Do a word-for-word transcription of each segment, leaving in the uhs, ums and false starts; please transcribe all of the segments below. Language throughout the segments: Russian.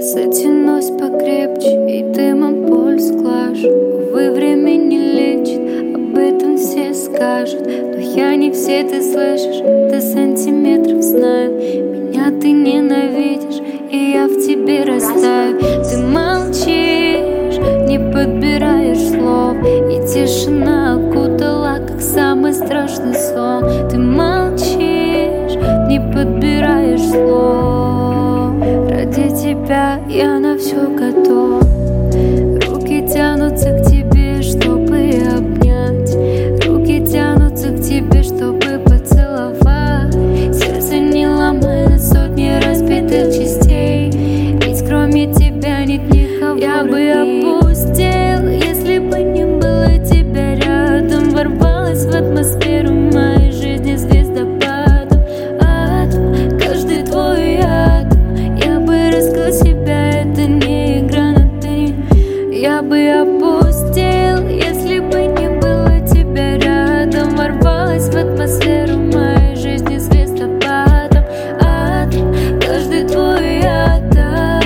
Затянусь покрепче и дымом пульс глажу. Увы, время не лечит, об этом все скажут, но я не все, ты слышишь, до сантиметров знаю. Меня ты ненавидишь, и я в тебе растаю. Ты молчишь, не подбираешь слов, и тишина окутала, как самый страшный сон. Ты молчишь, не подбираешь слов. Ради тебя я на все готов. Руки тянутся к тебе, чтобы обнять. Руки тянутся к тебе, чтобы поцеловать. Сердце не ломай на сотни разбитых частей, ведь кроме тебя нет никого. Я бы опустил, если бы не было тебя рядом. Ворвалась в атмосферу моей жизни звездопадом. Атом, каждый твой атом. Я бы раскрыл себя, это не игра на ты. Я бы опустил, если бы не было тебя рядом. Ворвалась в атмосферу моей жизни звездопадом. Атом, каждый твой атом.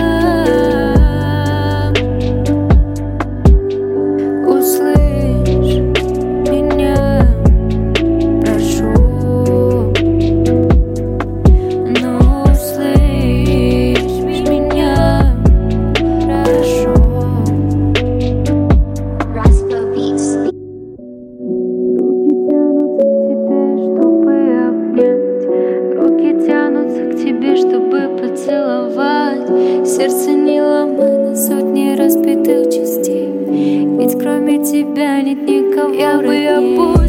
Услышь меня, прошу. Ну услышь меня, прошу. Руки тянутся к тебе, чтобы поцеловать. Сердце не ломай на сотни разбитых частей, ведь кроме тебя нет никого. Я бы опустил